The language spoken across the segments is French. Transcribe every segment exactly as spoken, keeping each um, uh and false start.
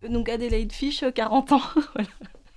Donc Adélaïde Fiche, quarante ans. Voilà.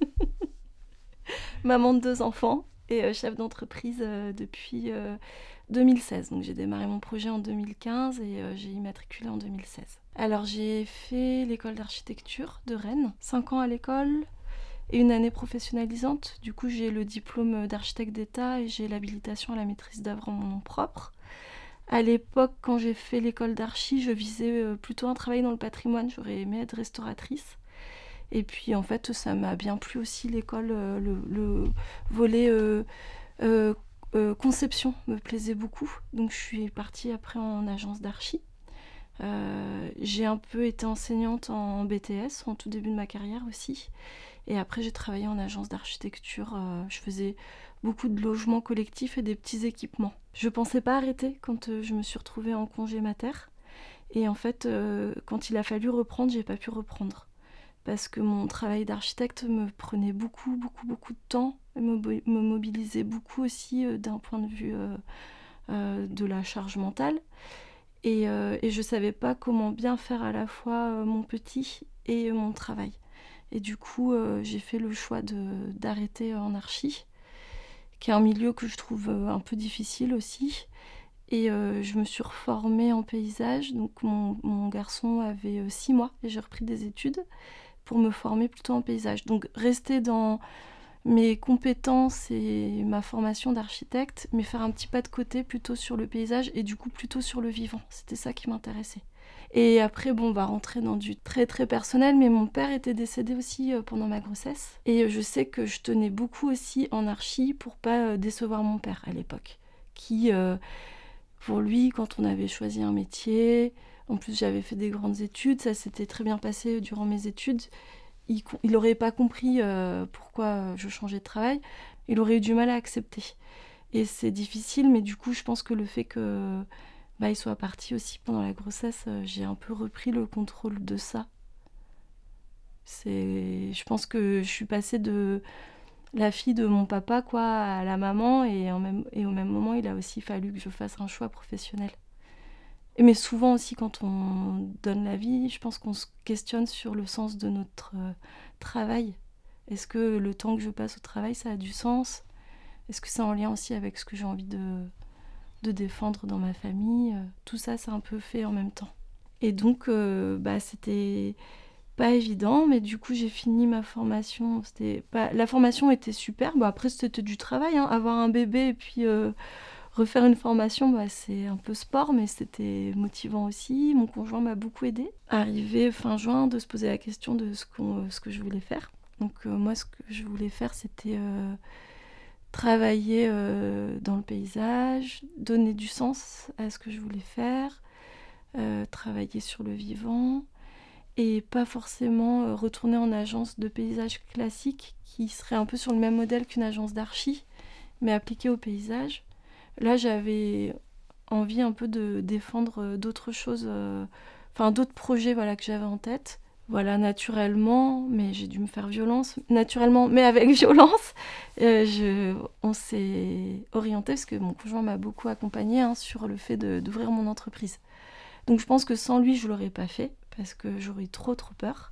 Maman de deux enfants et euh, chef d'entreprise euh, depuis euh, deux mille seize. Donc j'ai démarré mon projet en deux mille quinze et euh, j'ai immatriculé en deux mille seize. Alors j'ai fait l'école d'architecture de Rennes, cinq ans à l'école et une année professionnalisante. Du coup j'ai le diplôme d'architecte d'État et j'ai l'habilitation à la maîtrise d'œuvre en mon nom propre. À l'époque, quand j'ai fait l'école d'archi, je visais euh, plutôt un travail dans le patrimoine. J'aurais aimé être restauratrice. Et puis en fait, ça m'a bien plu aussi l'école, euh, le, le volet euh, euh, euh, conception me plaisait beaucoup. Donc je suis partie après en agence d'archi. Euh, j'ai un peu été enseignante en B T S en tout début de ma carrière aussi. Et après, j'ai travaillé en agence d'architecture. Euh, je faisais beaucoup de logements collectifs et des petits équipements. Je pensais pas arrêter quand euh, je me suis retrouvée en congé mater. Et en fait, euh, quand il a fallu reprendre, j'ai pas pu reprendre. Parce que mon travail d'architecte me prenait beaucoup, beaucoup, beaucoup de temps. Et me, me mobilisait beaucoup aussi euh, d'un point de vue euh, euh, de la charge mentale. Et, euh, et je savais pas comment bien faire à la fois euh, mon petit et mon travail. Et du coup, euh, j'ai fait le choix de, d'arrêter en archi, qui est un milieu que je trouve euh, un peu difficile aussi. Et euh, je me suis reformée en paysage. Donc mon, mon garçon avait euh, six mois et j'ai repris des études pour me former plutôt en paysage. Donc rester dans mes compétences et ma formation d'architecte, mais faire un petit pas de côté plutôt sur le paysage et du coup plutôt sur le vivant. C'était ça qui m'intéressait. Et après, bon, on va rentrer dans du très très personnel, mais mon père était décédé aussi euh, pendant ma grossesse. Et je sais que je tenais beaucoup aussi en archi pour pas euh, décevoir mon père à l'époque. Qui, euh, pour lui, quand on avait choisi un métier, en plus j'avais fait des grandes études, ça s'était très bien passé durant mes études, il, il aurait pas compris euh, pourquoi je changeais de travail, il aurait eu du mal à accepter. Et c'est difficile, mais du coup, je pense que le fait que bah, il soit parti aussi pendant la grossesse, euh, j'ai un peu repris le contrôle de ça. C'est, je pense que je suis passée de la fille de mon papa quoi à la maman et, en même, et au même moment, il a aussi fallu que je fasse un choix professionnel. Et mais souvent aussi, quand on donne la vie, je pense qu'on se questionne sur le sens de notre euh, travail. Est-ce que le temps que je passe au travail, ça a du sens ? Est-ce que c'est en lien aussi avec ce que j'ai envie de, de défendre dans ma famille ? Tout ça, c'est un peu fait en même temps. Et donc, euh, bah, c'était pas évident, mais du coup, j'ai fini ma formation. C'était pas... La formation était super. Bon, après, c'était du travail, hein. Avoir un bébé et puis euh, refaire une formation, bah, c'est un peu sport, mais c'était motivant aussi. Mon conjoint m'a beaucoup aidée. Arrivé fin juin, de se poser la question de ce, qu'on, ce que je voulais faire. Donc, euh, moi, ce que je voulais faire, c'était... Euh, travailler euh, dans le paysage, donner du sens à ce que je voulais faire, euh, travailler sur le vivant et pas forcément euh, retourner en agence de paysage classique qui serait un peu sur le même modèle qu'une agence d'archi, mais appliquée au paysage. Là, j'avais envie un peu de défendre d'autres choses, euh, enfin d'autres projets voilà, que j'avais en tête. Voilà, naturellement, mais j'ai dû me faire violence, naturellement, mais avec violence, euh, je, on s'est orienté, parce que mon conjoint m'a beaucoup accompagnée hein, sur le fait de, d'ouvrir mon entreprise. Donc je pense que sans lui, je ne l'aurais pas fait, parce que j'aurais eu trop trop peur.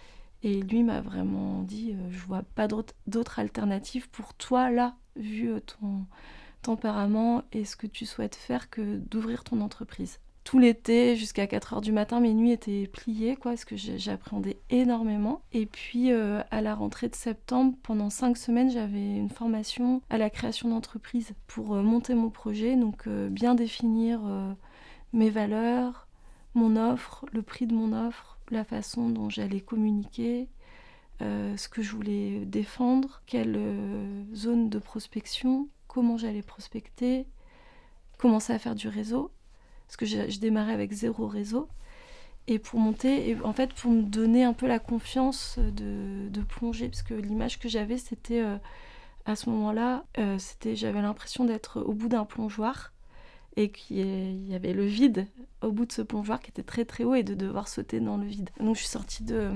Et lui m'a vraiment dit, euh, je ne vois pas d'autres, d'autres alternatives pour toi, là, vu ton tempérament et ce que tu souhaites faire, que d'ouvrir ton entreprise. Tout l'été, jusqu'à quatre heures du matin, mes nuits étaient pliées, quoi, parce que j'appréhendais énormément. Et puis, euh, à la rentrée de septembre, pendant cinq semaines, j'avais une formation à la création d'entreprise pour euh, monter mon projet, donc euh, bien définir euh, mes valeurs, mon offre, le prix de mon offre, la façon dont j'allais communiquer, euh, ce que je voulais défendre, quelle euh, zone de prospection, comment j'allais prospecter, commencer à faire du réseau. Parce que je, je démarrais avec zéro réseau. Et pour monter, et en fait, pour me donner un peu la confiance de, de plonger, parce que l'image que j'avais, c'était euh, à ce moment-là, euh, c'était, j'avais l'impression d'être au bout d'un plongeoir et qu'il y avait le vide au bout de ce plongeoir qui était très très haut et de devoir sauter dans le vide. Donc je suis sortie de,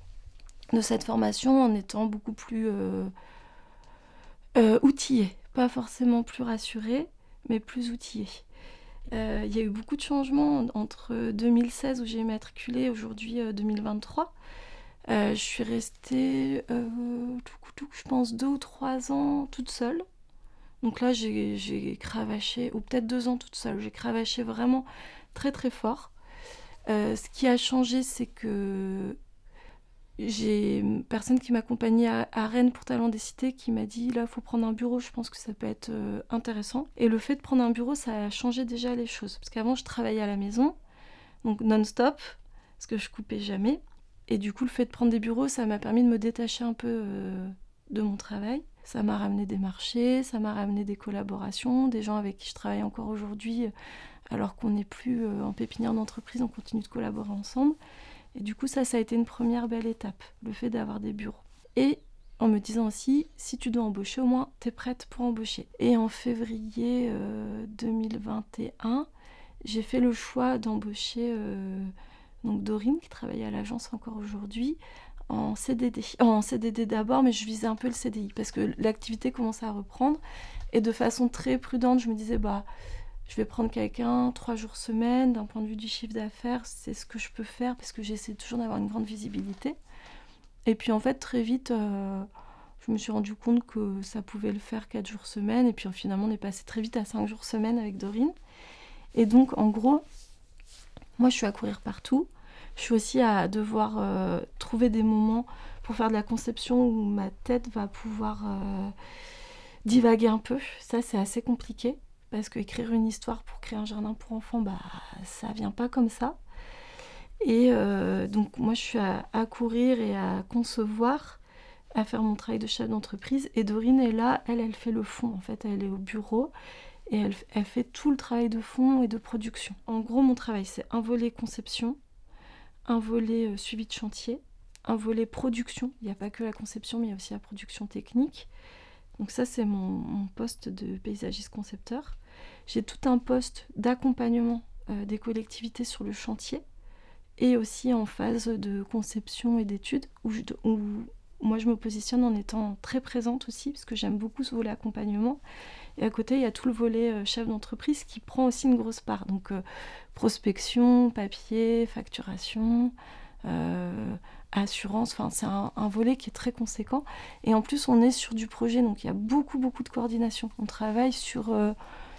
de cette formation en étant beaucoup plus euh, euh, outillée. Pas forcément plus rassurée, mais plus outillée. Il euh, y a eu beaucoup de changements entre deux mille seize où j'ai immatriculé et aujourd'hui euh, deux mille vingt-trois. Euh, je suis restée, euh, tout, tout, je pense, deux ou trois ans toute seule. Donc là, j'ai, j'ai cravaché, ou peut-être deux ans toute seule. J'ai cravaché vraiment très très fort. Euh, ce qui a changé, c'est que j'ai une personne qui m'accompagnait à, à Rennes pour Talent des Cités qui m'a dit là, il faut prendre un bureau, je pense que ça peut être euh, intéressant. Et le fait de prendre un bureau, ça a changé déjà les choses. Parce qu'avant, je travaillais à la maison, donc non-stop, parce que je coupais jamais. Et du coup, le fait de prendre des bureaux, ça m'a permis de me détacher un peu euh, de mon travail. Ça m'a ramené des marchés, ça m'a ramené des collaborations, des gens avec qui je travaille encore aujourd'hui, alors qu'on n'est plus euh, en pépinière d'entreprise, on continue de collaborer ensemble. Et du coup, ça, ça a été une première belle étape, le fait d'avoir des bureaux. Et en me disant aussi, si tu dois embaucher, au moins, t'es prête pour embaucher. Et en février euh, deux mille vingt et un, j'ai fait le choix d'embaucher euh, donc Dorine, qui travaille à l'agence encore aujourd'hui, en C D D. Oh, en C D D d'abord, mais je visais un peu le C D I, parce que l'activité commençait à reprendre. Et de façon très prudente, je me disais, bah... je vais prendre quelqu'un trois jours semaine, d'un point de vue du chiffre d'affaires, c'est ce que je peux faire parce que j'essaie toujours d'avoir une grande visibilité. Et puis en fait, très vite, euh, je me suis rendu compte que ça pouvait le faire quatre jours semaine. Et puis finalement, on est passé très vite à cinq jours semaine avec Dorine. Et donc, en gros, moi, je suis à courir partout. Je suis aussi à devoir euh, trouver des moments pour faire de la conception où ma tête va pouvoir euh, divaguer un peu. Ça, c'est assez compliqué. Parce qu'écrire une histoire pour créer un jardin pour enfants, bah, ça vient pas comme ça. Et euh, donc moi, je suis à, à courir et à concevoir, à faire mon travail de chef d'entreprise. Et Dorine est là, elle, elle fait le fond. En fait, elle est au bureau et elle, elle fait tout le travail de fond et de production. En gros, mon travail, c'est un volet conception, un volet euh, suivi de chantier, un volet production. Il n'y a pas que la conception, mais il y a aussi la production technique. Donc ça, c'est mon, mon poste de paysagiste concepteur. J'ai tout un poste d'accompagnement euh, des collectivités sur le chantier et aussi en phase de conception et d'études où, je, où moi je me positionne en étant très présente aussi parce que j'aime beaucoup ce volet accompagnement. Et à côté, il y a tout le volet euh, chef d'entreprise qui prend aussi une grosse part. Donc euh, prospection, papier, facturation... Euh, assurance, enfin c'est un, un volet qui est très conséquent et en plus on est sur du projet donc il y a beaucoup beaucoup de coordination, on travaille sur euh,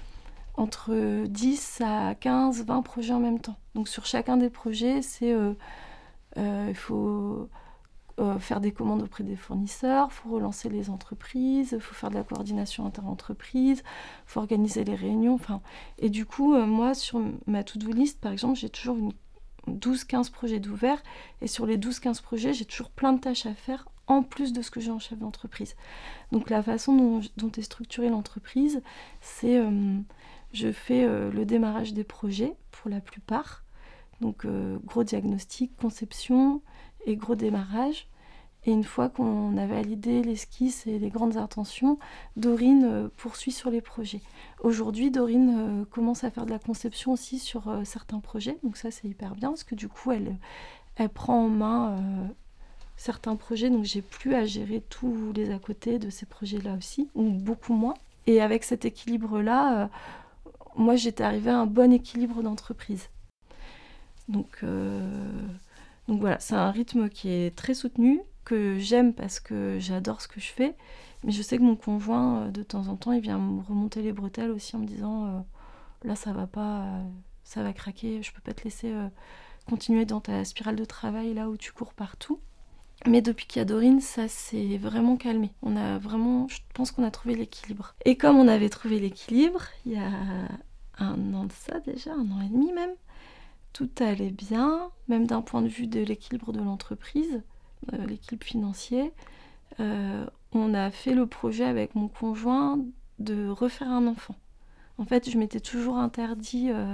entre dix à quinze, vingt projets en même temps, donc sur chacun des projets c'est euh, euh, il faut euh, faire des commandes auprès des fournisseurs, il faut relancer les entreprises, il faut faire de la coordination inter-entreprise, il faut organiser les réunions, enfin et du coup euh, moi sur ma to-do list par exemple j'ai toujours une douze quinze projets d'ouverts et sur les douze quinze projets j'ai toujours plein de tâches à faire en plus de ce que j'ai en chef d'entreprise. Donc la façon dont, dont est structurée l'entreprise, c'est euh, je fais euh, le démarrage des projets pour la plupart, donc euh, gros diagnostic, conception et gros démarrage. Et une fois qu'on a validé l'esquisse et les grandes intentions, Dorine euh, poursuit sur les projets. Aujourd'hui, Dorine euh, commence à faire de la conception aussi sur euh, certains projets. Donc ça, c'est hyper bien parce que du coup, elle, elle prend en main euh, certains projets. Donc j'ai plus à gérer tous les à côté de ces projets-là aussi, ou beaucoup moins. Et avec cet équilibre-là, euh, moi, j'étais arrivée à un bon équilibre d'entreprise. Donc, euh, donc voilà, c'est un rythme qui est très soutenu, que j'aime parce que j'adore ce que je fais, mais je sais que mon conjoint, de temps en temps, il vient me remonter les bretelles aussi en me disant euh, là ça va pas, euh, ça va craquer, je peux pas te laisser euh, continuer dans ta spirale de travail là où tu cours partout. Mais depuis qu'il y a Dorine, ça s'est vraiment calmé. On a vraiment, je pense qu'on a trouvé l'équilibre. Et comme on avait trouvé l'équilibre, il y a un an de ça déjà, un an et demi même, tout allait bien, même d'un point de vue de l'équilibre de l'entreprise, euh, l'équilibre financier. Euh, on a fait le projet avec mon conjoint de refaire un enfant. En fait, je m'étais toujours interdit... Euh,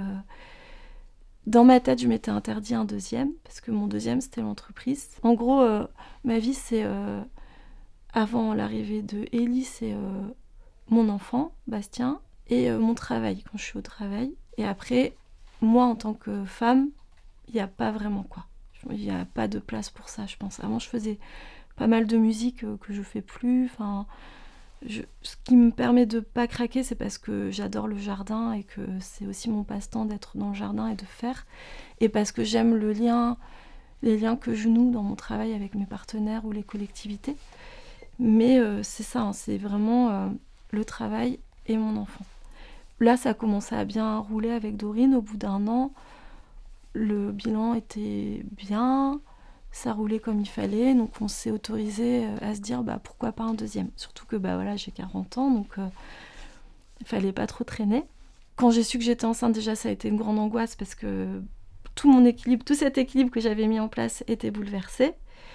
dans ma tête, je m'étais interdit un deuxième, parce que mon deuxième, c'était l'entreprise. En gros, euh, ma vie, c'est... Euh, avant l'arrivée de Ellie, c'est euh, mon enfant, Bastien, et euh, mon travail, quand je suis au travail. Et après, moi, en tant que femme, il n'y a pas vraiment quoi. Il n'y a pas de place pour ça, je pense. Avant, je faisais pas mal de musique euh, que je fais plus. Enfin, je... ce qui me permet de pas craquer, c'est parce que j'adore le jardin et que c'est aussi mon passe-temps d'être dans le jardin et de faire. Et parce que j'aime le lien les liens que je noue dans mon travail avec mes partenaires ou les collectivités. Mais euh, c'est ça, hein, c'est vraiment euh, le travail et mon enfant. Là, ça a commencé à bien rouler avec Dorine. Au bout d'un an, le bilan était bien, ça roulait comme il fallait. Donc, on s'est autorisé à se dire bah, pourquoi pas un deuxième. Surtout que bah, voilà, j'ai quarante ans, donc euh, il fallait pas trop traîner. Quand j'ai su que j'étais enceinte, déjà, ça a été une grande angoisse parce que tout mon équilibre, tout cet équilibre que j'avais mis en place était bouleversé.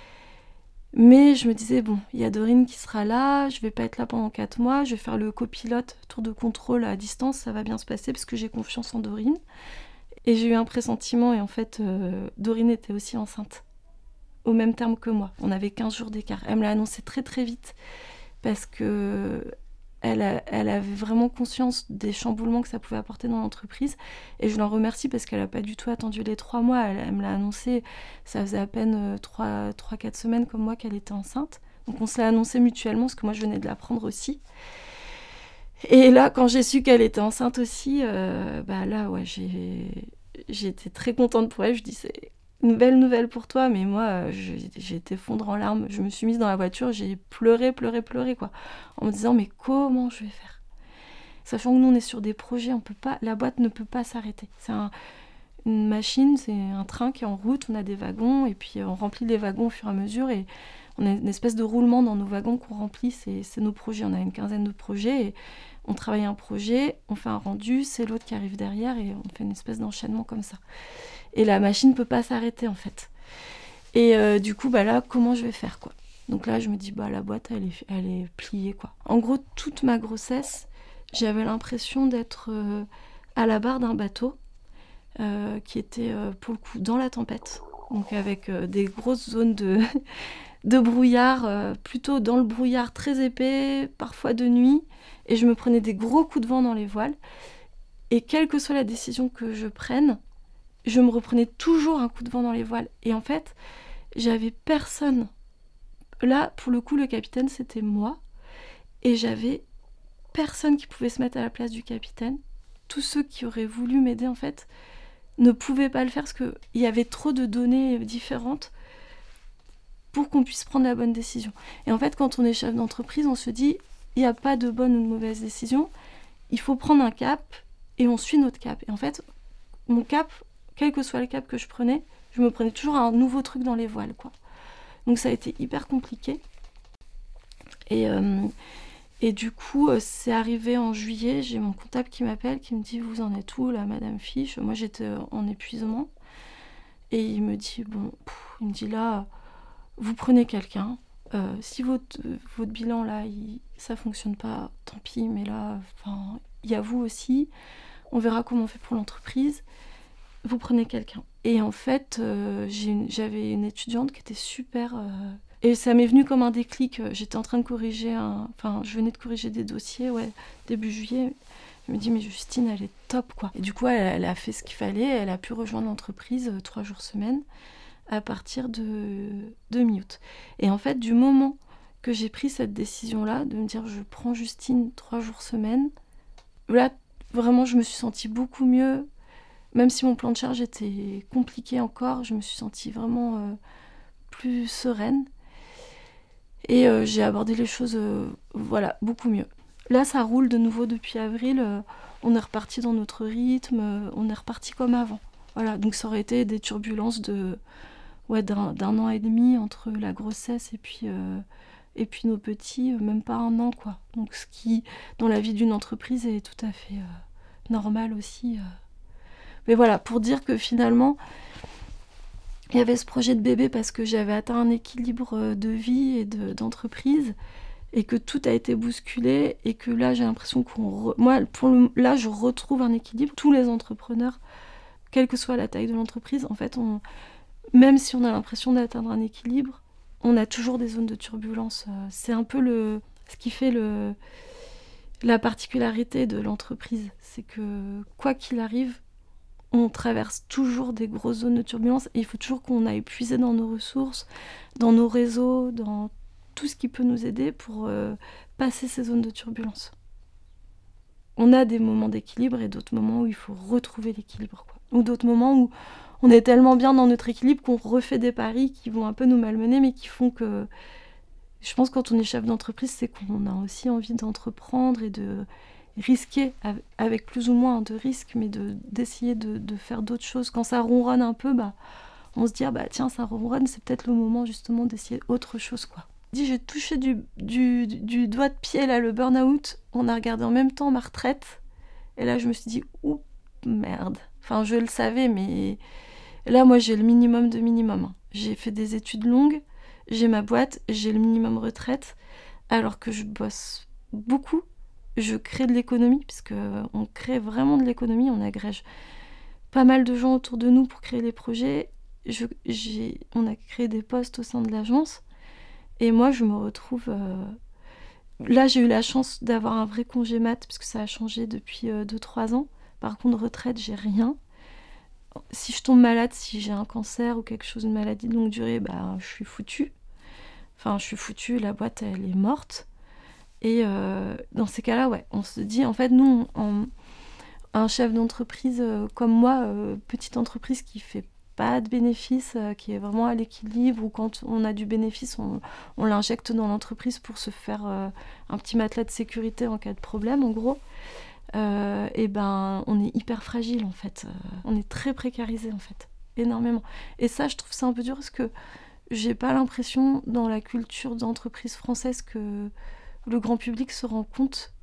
Mais je me disais, bon, il y a Dorine qui sera là, je vais pas être là pendant quatre mois, je vais faire le copilote, tour de contrôle à distance, ça va bien se passer parce que j'ai confiance en Dorine. Et j'ai eu un pressentiment et en fait, euh, Dorine était aussi enceinte, au même terme que moi. On avait quinze jours d'écart. Elle me l'a annoncé très très vite parce que elle, a, elle avait vraiment conscience des chamboulements que ça pouvait apporter dans l'entreprise. Et je l'en remercie parce qu'elle n'a pas du tout attendu les trois mois. Elle, elle me l'a annoncé, ça faisait à peine trois quatre semaines comme moi qu'elle était enceinte. Donc on se l'a annoncé mutuellement parce que moi je venais de l'apprendre aussi. Et là, quand j'ai su qu'elle était enceinte aussi, euh, bah là, ouais, j'ai, j'ai été très contente pour elle. Je dis, c'est une belle nouvelle pour toi, mais moi, j'ai, j'ai été fondre en larmes. Je me suis mise dans la voiture, j'ai pleuré, pleuré, pleuré, quoi, en me disant, mais comment je vais faire ? Sachant que nous, on est sur des projets, on peut pas, la boîte ne peut pas s'arrêter. C'est un, une machine, c'est un train qui est en route, on a des wagons, et puis on remplit les wagons au fur et à mesure, et on a une espèce de roulement dans nos wagons qu'on remplit, c'est, c'est nos projets. On a une quinzaine de projets, et on travaille un projet, on fait un rendu, c'est l'autre qui arrive derrière, et on fait une espèce d'enchaînement comme ça. Et la machine ne peut pas s'arrêter, en fait. Et euh, du coup, bah là, comment je vais faire, quoi ? Donc là, je me dis, bah la boîte, elle est, elle est pliée, quoi. En gros, toute ma grossesse, j'avais l'impression d'être euh, à la barre d'un bateau euh, qui était, euh, pour le coup, dans la tempête. Donc avec euh, des grosses zones de, de brouillard, euh, plutôt dans le brouillard très épais, parfois de nuit. Et je me prenais des gros coups de vent dans les voiles. Et quelle que soit la décision que je prenne, je me reprenais toujours un coup de vent dans les voiles. Et en fait, j'avais personne. Là, pour le coup, le capitaine, c'était moi. Et j'avais personne qui pouvait se mettre à la place du capitaine. Tous ceux qui auraient voulu m'aider, en fait, ne pouvaient pas le faire parce qu'il y avait trop de données différentes pour qu'on puisse prendre la bonne décision. Et en fait, quand on est chef d'entreprise, on se dit, il n'y a pas de bonne ou de mauvaise décision. Il faut prendre un cap et on suit notre cap. Et en fait, mon cap, quel que soit le cap que je prenais, je me prenais toujours un nouveau truc dans les voiles, quoi. Donc ça a été hyper compliqué. Et, euh, et du coup, euh, c'est arrivé en juillet, j'ai mon comptable qui m'appelle, qui me dit « Vous en êtes où, là, Madame Fiche ?» Moi, j'étais en épuisement. Et il me dit « Bon, pff, il me dit là, vous prenez quelqu'un. Euh, si votre, votre bilan, là, il, ça fonctionne pas, tant pis, mais là, enfin, il y a vous aussi. On verra comment on fait pour l'entreprise. Vous prenez quelqu'un. » Et en fait, euh, j'ai une, j'avais une étudiante qui était super... Euh, et ça m'est venu comme un déclic. J'étais en train de corriger un... Enfin, je venais de corriger des dossiers, ouais, début juillet. Je me dis, mais Justine, elle est top, quoi. Et du coup, elle, elle a fait ce qu'il fallait. Elle a pu rejoindre l'entreprise euh, trois jours semaine à partir de, de mi-août. Et en fait, du moment que j'ai pris cette décision-là, de me dire, je prends Justine trois jours semaine, là, vraiment, je me suis sentie beaucoup mieux. Même si mon plan de charge était compliqué encore, je me suis sentie vraiment euh, plus sereine. Et euh, j'ai abordé les choses, euh, voilà, beaucoup mieux. Là, ça roule de nouveau depuis avril. Euh, on est reparti dans notre rythme. Euh, on est reparti comme avant. Voilà, donc ça aurait été des turbulences de, ouais, d'un, d'un an et demi entre la grossesse et puis, euh, et puis nos petits, euh, même pas un an, quoi. Donc ce qui, dans la vie d'une entreprise, est tout à fait euh, normal aussi. Euh. Mais voilà, pour dire que finalement, il y avait ce projet de bébé parce que j'avais atteint un équilibre de vie et de, d'entreprise et que tout a été bousculé et que là, j'ai l'impression qu'on... Re... Moi, pour le... là, je retrouve un équilibre. Tous les entrepreneurs, quelle que soit la taille de l'entreprise, en fait, on... même si on a l'impression d'atteindre un équilibre, on a toujours des zones de turbulence. C'est un peu le... ce qui fait le... la particularité de l'entreprise. C'est que, quoi qu'il arrive, on traverse toujours des grosses zones de turbulence et il faut toujours qu'on aille puiser dans nos ressources, dans nos réseaux, dans tout ce qui peut nous aider pour euh, passer ces zones de turbulence. On a des moments d'équilibre et d'autres moments où il faut retrouver l'équilibre, quoi. Ou d'autres moments où on est tellement bien dans notre équilibre qu'on refait des paris qui vont un peu nous malmener, mais qui font que... Je pense que quand on est chef d'entreprise, c'est qu'on a aussi envie d'entreprendre et de risquer, avec plus ou moins de risques, mais de, d'essayer de, de faire d'autres choses. Quand ça ronronne un peu, bah, on se dit, ah bah tiens, ça ronronne, c'est peut-être le moment justement d'essayer autre chose, quoi. J'ai touché du, du, du doigt de pied là, le burn-out. On a regardé en même temps ma retraite. Et là, je me suis dit, ouh, merde. Enfin, je le savais, mais là, moi, j'ai le minimum de minimum. Hein. J'ai fait des études longues, j'ai ma boîte, j'ai le minimum retraite, alors que je bosse beaucoup. Je crée de l'économie, puisque on crée vraiment de l'économie, on agrège pas mal de gens autour de nous pour créer les projets. Je, j'ai, on a créé des postes au sein de l'agence. Et moi, je me retrouve... Euh... Là, j'ai eu la chance d'avoir un vrai congé mat, parce que ça a changé depuis euh, deux trois ans. Par contre, retraite, j'ai rien. Si je tombe malade, si j'ai un cancer ou quelque chose, une maladie de longue durée, bah, je suis foutue. Enfin, je suis foutue, la boîte, elle est morte. Et euh, dans ces cas-là, ouais, on se dit, en fait, nous, on, un chef d'entreprise euh, comme moi, euh, petite entreprise qui fait pas de bénéfices, euh, qui est vraiment à l'équilibre, ou quand on a du bénéfice, on, on l'injecte dans l'entreprise pour se faire euh, un petit matelas de sécurité en cas de problème, en gros. Euh, et ben, on est hyper fragile, en fait. Euh, on est très précarisé, en fait, énormément. Et ça, je trouve ça un peu dur, parce que j'ai pas l'impression, dans la culture d'entreprise française, que le grand public se rend compte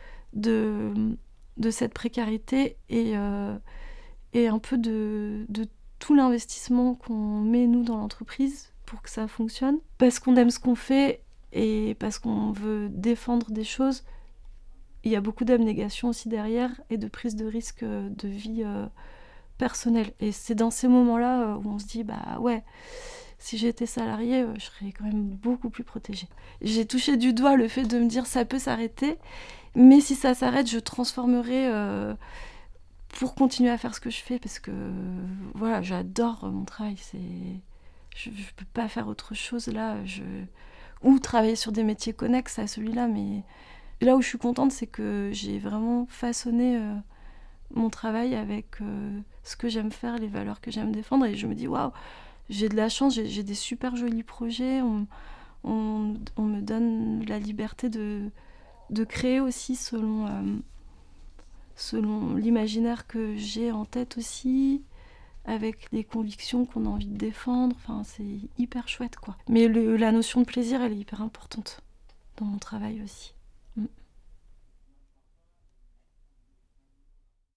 de, de cette précarité et, euh, et un peu de, de tout l'investissement qu'on met, nous, dans l'entreprise pour que ça fonctionne. Parce qu'on aime ce qu'on fait et parce qu'on veut défendre des choses, il y a beaucoup d'abnégation aussi derrière et de prise de risque de vie euh, personnelle. Et c'est dans ces moments-là euh, où on se dit, bah ouais, si j'étais salariée, euh, je serais quand même beaucoup plus protégée. J'ai touché du doigt le fait de me dire, ça peut s'arrêter, mais si ça s'arrête, je transformerai... Euh, pour continuer à faire ce que je fais, parce que voilà, j'adore mon travail, c'est... je ne peux pas faire autre chose là, je... ou travailler sur des métiers connexes à celui-là, mais là où je suis contente, c'est que j'ai vraiment façonné euh, mon travail avec euh, ce que j'aime faire, les valeurs que j'aime défendre, et je me dis waouh, j'ai de la chance, j'ai, j'ai des super jolis projets, on, on, on me donne la liberté de, de créer aussi selon... Euh, selon l'imaginaire que j'ai en tête aussi, avec les convictions qu'on a envie de défendre. Enfin, c'est hyper chouette, quoi. Mais le, la notion de plaisir, elle est hyper importante dans mon travail aussi.